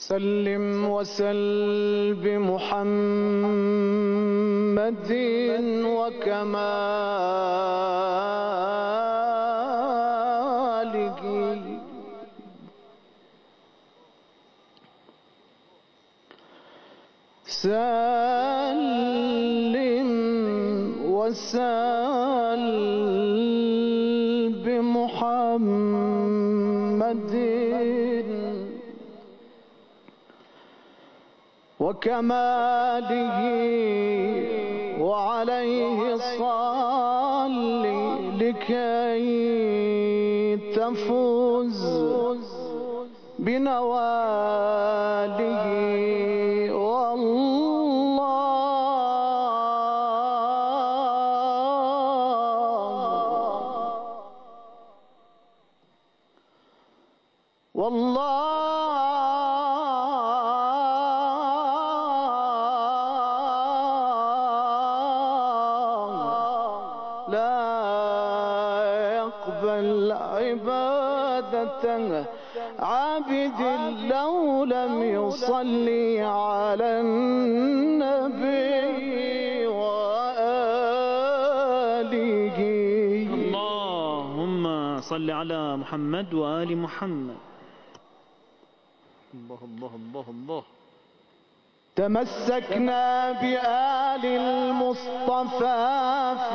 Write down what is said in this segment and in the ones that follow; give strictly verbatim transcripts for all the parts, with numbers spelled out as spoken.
سلم وسل بمحمد وكماله سلم وسل بمحمد وكماله وعليه صل لكي تفوز بنواله والله والله لا يقبل عبادة عابد لو لم يصلي على النبي وآله. اللهم صل على محمد وآل محمد. الله الله الله الله. تمسكنا بآل المصطفى في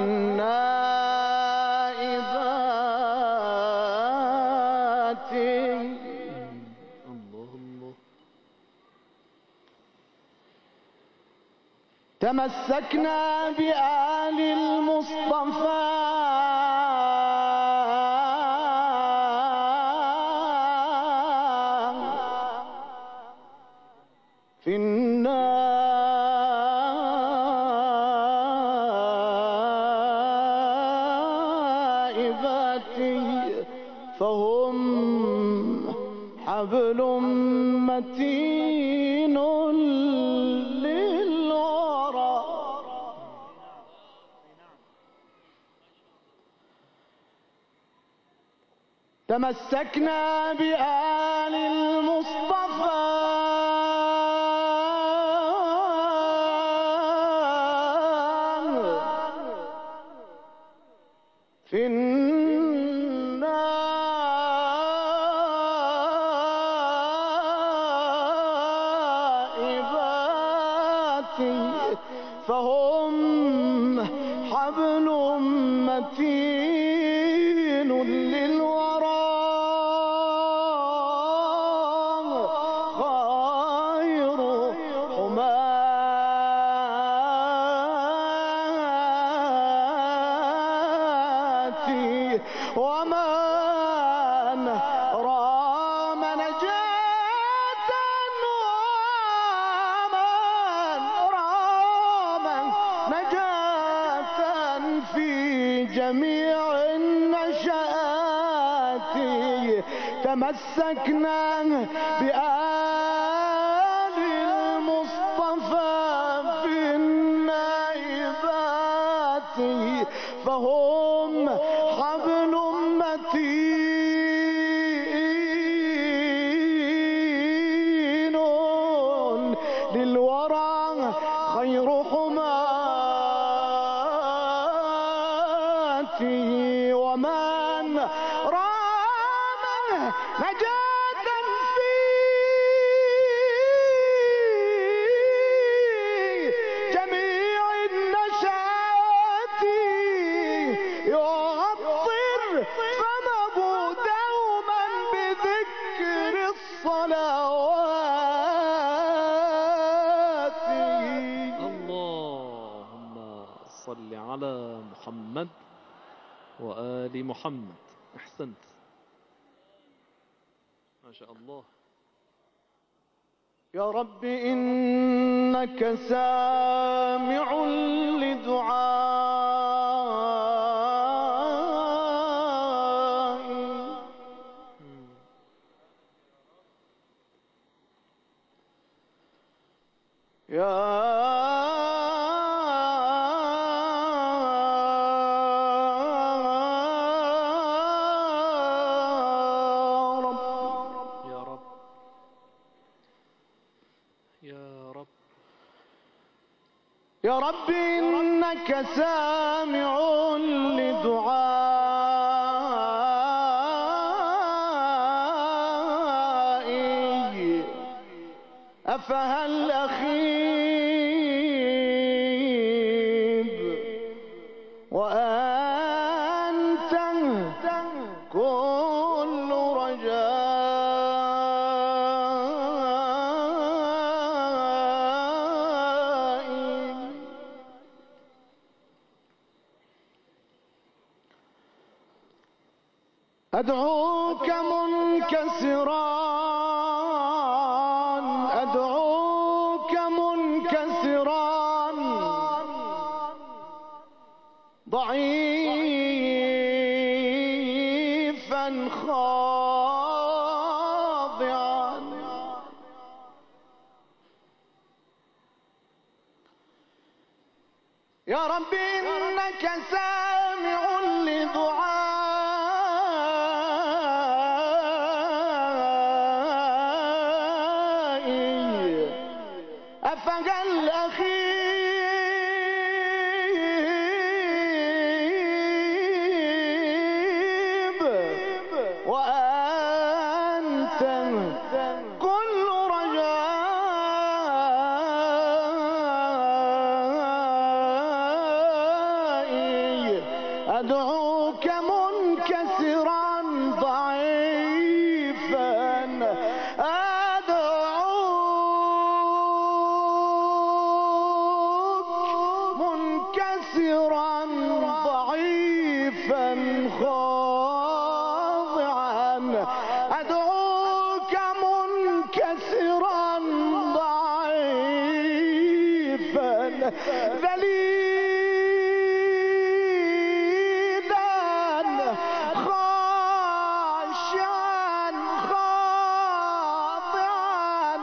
النائبات. الله الله. تمسكنا بآل المصطفى في النائبات فهم حبل متين للورى. تمسكنا بآل المصطفى في النائبات فهم حبل متين للورى خير حماة ومن رام نجاة ومن رام نجاة في جميع النشآت. تمسكنا بآل المصطفى في النائبات فهم حبل متين للورى خير حماتي ومن رام نجاة في جميع النشآت يعطر فمه دوما بذكر الصلوات. اللهم صل على محمد وآل محمد. أحسنت ما شاء الله. يا رب إنك سامع لدعائي يا يا رب إنك سامع لدعائي أفهل أخيب وأنت كل رجائي. أدعوك منكسرا أدعوك منكسرا ضعيفا خاضعا يا رب إنك سامع لدعائي أفهل أخيب وأنت كل رجائي. أدعوك منكسرا ضعيفا أدعوك منكسرا ضعيفا خاضعا أدعوك منكسرا ضعيفا ذليلا خاشعا خاضعا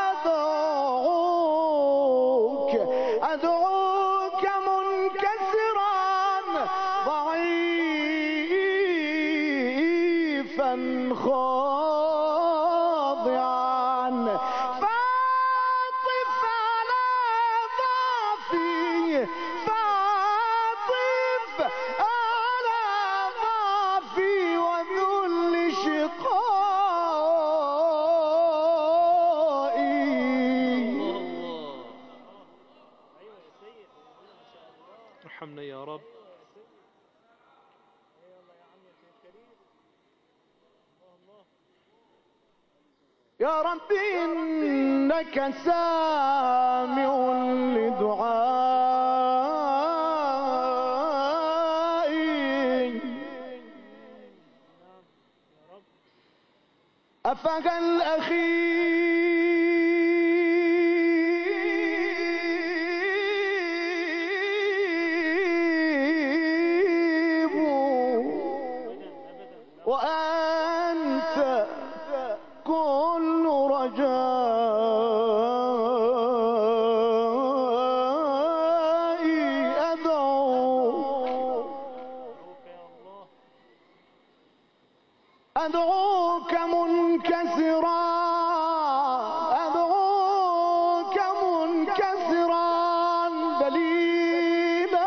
أدعوك أدعوك منكسرا ضعيفا خاضعا فاطف على ضعفي فاطف على ضعفي وذل شقائي. ارحمنا يا رب. يا رب إنك سامع لدعائي أفهل أخيب وأنت كل رجائي. أدعوك أدعوك منكسرا أدعوك منكسرا ذليلا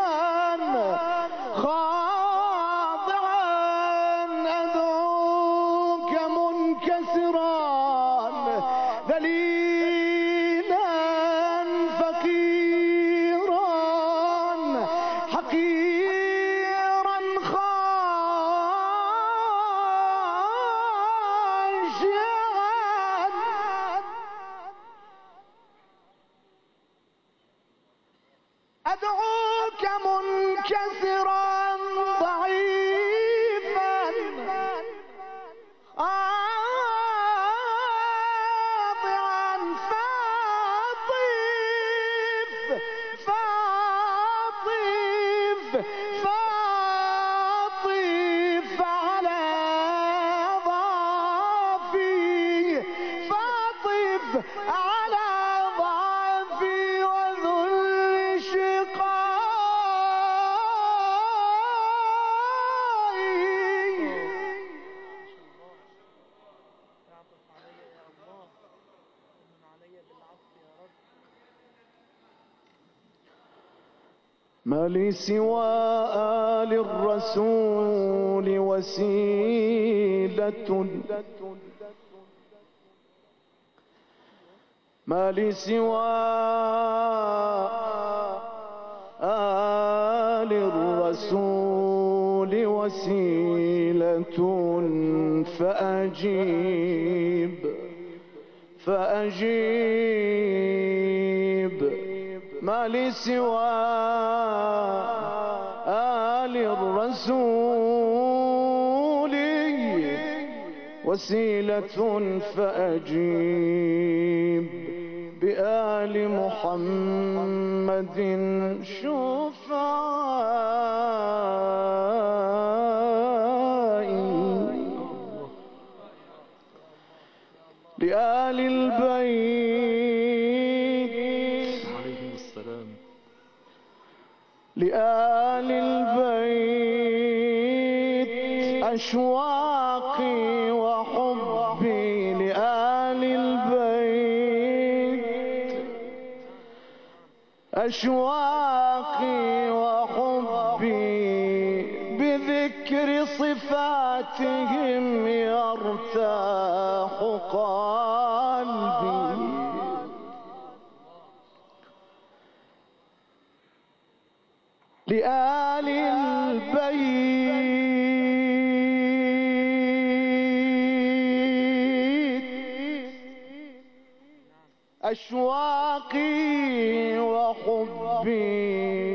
خاضعا أدعوك منكسرا ذليلا فقيرا حقيرا خاشعا أدعوك منكسرا ضعيفا ما لي سوى آل الرسول وسيلة ما لي سوى آل الرسول وسيلة فأجيب فأجيب ما لي سوى آل الرسول وسيلة فأجيب بآل محمد شفعائي لآل البيت عليهم السلام. لآل البيت أشواقي وحبي لآل البيت أشواقي وحبي بذكر صفاتهم يرتاح قلبي لآل البيت أشواقي وحبي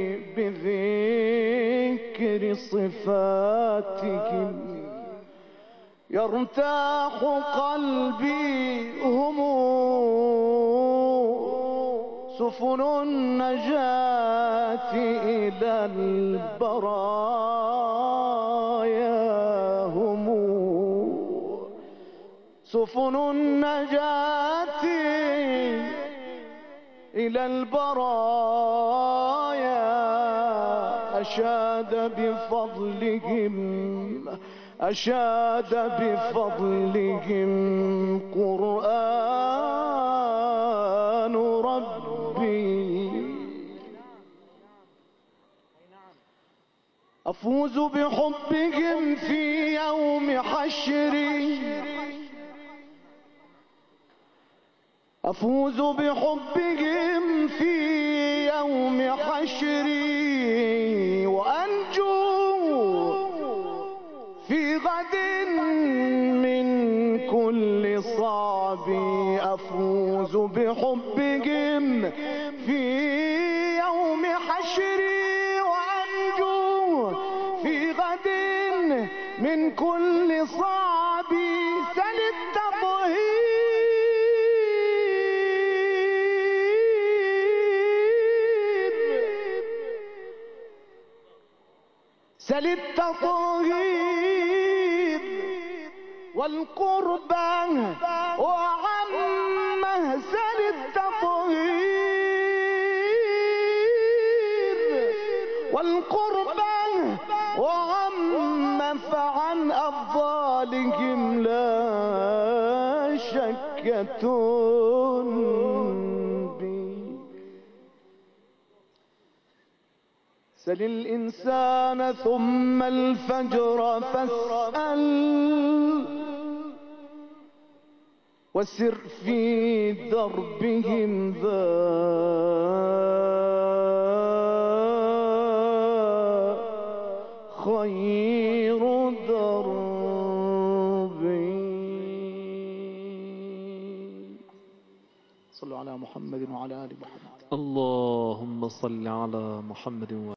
بذكر صفاتهم يرتاح قلبي هم سفن النجاة إلى البرايا هم سفن النجاة إلى البرايا أشاد بفضلهم أشاد بفضلهم قرآن ربي أفوز بحبهم في يوم حشري أفوز بحبهم في يوم حشري وأنجو في غد من كل صعب أفوز بحبهم في يوم حشري وأنجو في غد من كل صعب سل التطهير سل التطهير والقربان وعمه سل التطهير والقربان وعمه فعن أفضالهم لا شك تنبي سل الإنسان ثم الفجر فاسأل وسر في دربهم ذا خير دربي. صلوا على محمد وعلى آل محمد. اللهم صل على محمد.